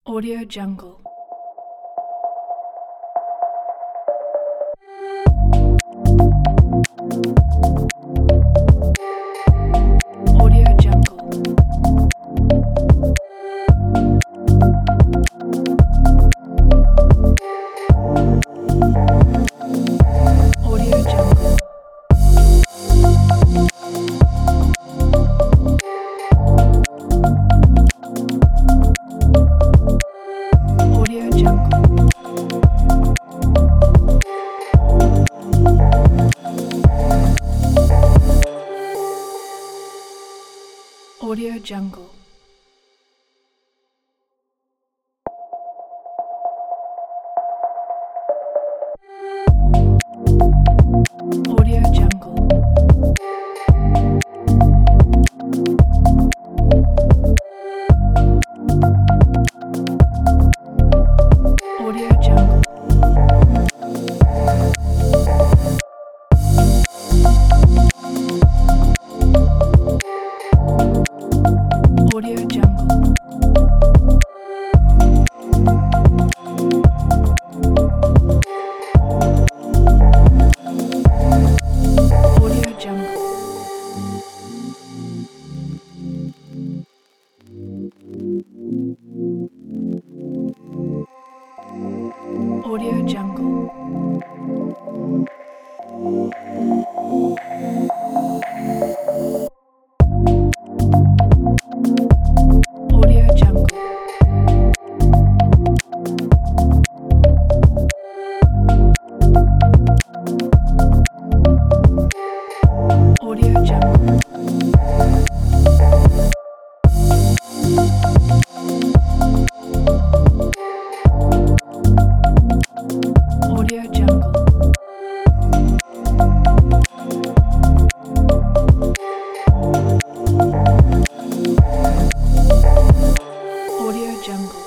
Audio Jungle. Audio Jungle. Audio Jungle. Audio Jungle. Audio Jungle. Audio Jungle. Audio Jungle. Audio Jungle. Audio Jungle. Audio Jungle. Audio Jungle. Audio Jungle. Audio Jungle. Audio Jungle.